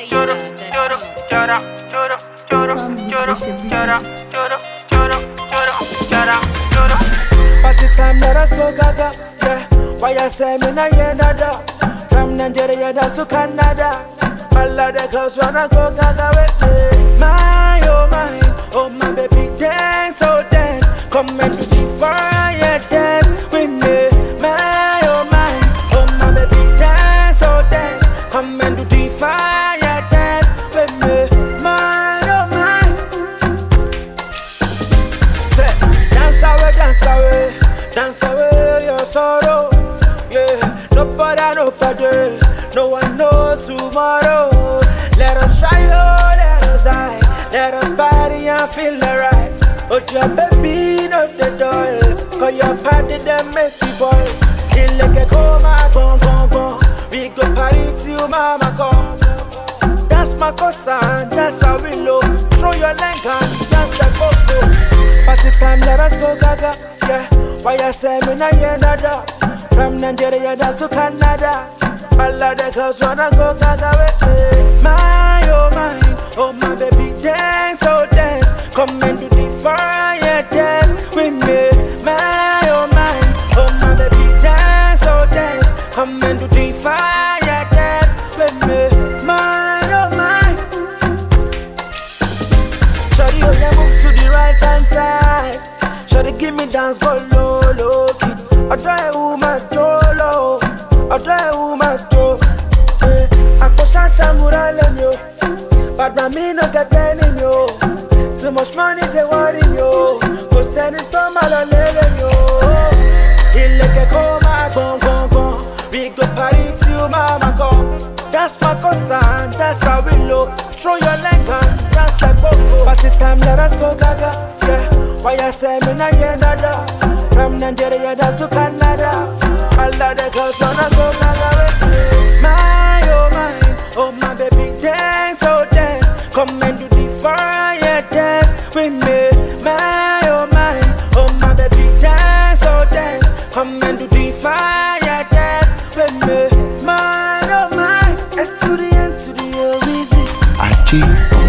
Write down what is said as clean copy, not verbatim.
Party time, let us go gaga, yeah. Why you say me na yeah nada? From Nigeria down to Canada, all of the girls wanna go gaga with me. My, oh my baby, dance, oh dance. Come and do the fire dance with me. My, oh my baby, dance, oh dance. Come and do the fire dance with me. My, oh my. Say, dance away, dance away your sorrow. Yeah, nobody, no one knows tomorrow. Let us shine, oh, let us high, let us party and feel alright. Oh, your baby, not the door. Cause your party, them make the boy. He like a coma, bon. We go party till mama come. That's my cousin, that's how we look. Throw your leg and dance like Coco. Party time, let us go gaga, yeah. Why you say me na yeah nada? From Nigeria down to Canada, all of the girls wanna go gaga with me. My, oh my baby, dance, oh dance. Come and do the fire dance with me. My, oh my baby, dance, oh dance. Come and do the fire dance with me. My, oh my. Shawty, oh yeah, move to the right hand side. Shawty, give me dance, go low, kid. I try a woman, Jolo. I try a woman, Joe. I go shasha murale yo. But my me no get any yo. Too much money they worry yo. Go send it to my lele yo. He like a coma, bon. We go party till mama come. That's my cousin, that's how we look. Throw your leg and dance like Coco. Party time, let us go gaga, yeah. Why you say me na yeah nada? From Nigeria down to Canada, all of the girls wanna go gaga with me. My, oh my baby, dance, oh dance. Come and do the fire dance with me. My, oh my baby, dance, oh dance. Come and do the fire dance with me. My, oh my, S to the N to the O, easy.